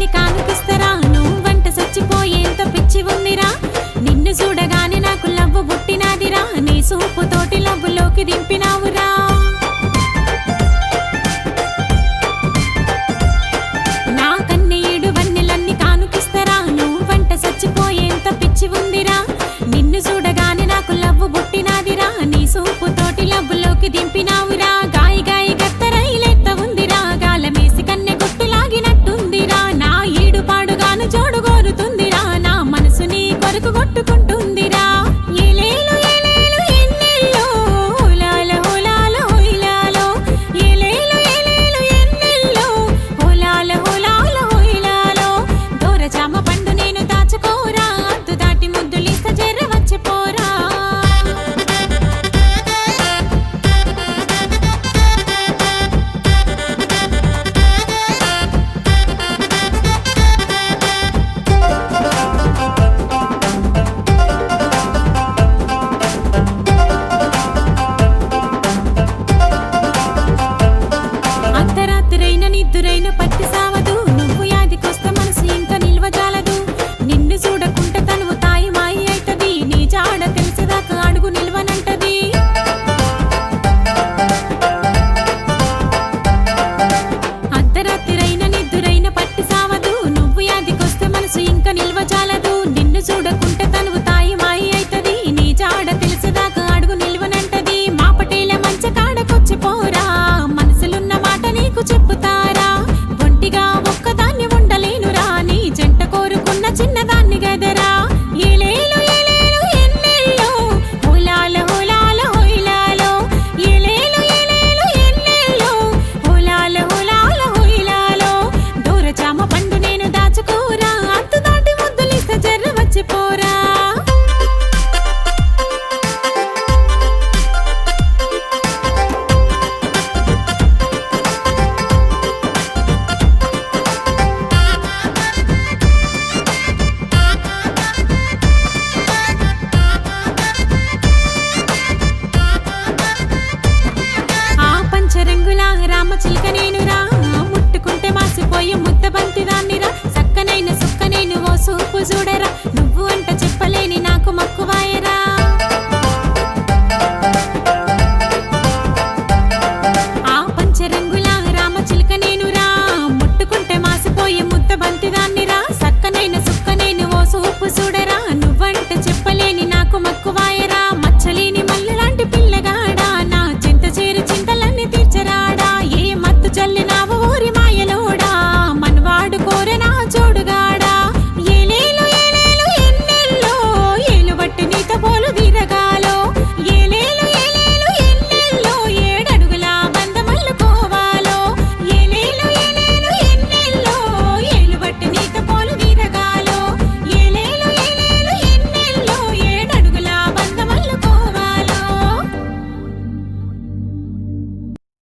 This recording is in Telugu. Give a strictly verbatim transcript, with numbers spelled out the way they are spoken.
వన్నెలన్నీ కానుకిస్తరా నువ్వంట సచ్చిపోయేంత పిచ్చి ఉందిరా నిన్ను చూడగానే నాకు లవ్వు పుట్టినాదిరా నీ సూపు తోటి లవ్వులోకి దింపినావురా నా కన్నీడు వన్నెలన్నీ కానుకిస్తరా నువ్వంట సచ్చిపోయేంత పిచ్చి ఉందిరా నిన్ను చూడగానే నాకు లవ్వు పుట్టినాదిరా నీ సూపు తోటి లవ్వులోకి దింపినావురా గాయి గాయి గత్తరైలెత్త ఉందిరా గాలమేసి కన్నె గుట్టు లాగినట్టుందిరా నా ఈడు పాడుగాను జోడు కోరుతుందిరా నా మనసు నీ కొరకు కొట్టుకుంటుందిరా ఏలేలు ఏలేలు ఎన్నెల్లో హోలాల హోలాల హోయిలాలో ఏలేలు ఏలేలు ఎన్నెల్లో హోలాల హోలాల హోయిలాలో దూరజామ పండు నేను దాచుకోరా అద్దు దాటి ముద్దులిస్త జర్ర వచ్చిపోరా అర్ధరాత్రైన నిద్దురైన పట్టి సావదు నువ్వు యాదికొస్తే మనసు ఇంకా నిల్వజాలదు నిన్ను చూడకుంటే తనువు తాయి మాయి అయితది నీ జాడ తెలిసేదాకా అడుగు నిల్వనంటది అర్ధరాత్రైన నిద్దురైన పట్టి సావదు నువ్వు యాదికొస్తే మనసు ఇంకా నిల్వజాలదు నిన్ను చూడకుంటే తనువు తాయి మాయి అయితది నీ జాడ తెలిసేదాకా అడుగు నిల్వనంటది మా పటేల మంచ కాడకొచ్చి పోరా మనసులున్న మాట నీకు చెప్పుతారా ఒంటిగా ఒక్కదాన్ని ఉండలేనురా నీ జంట కోరుకున్న చిన్నదా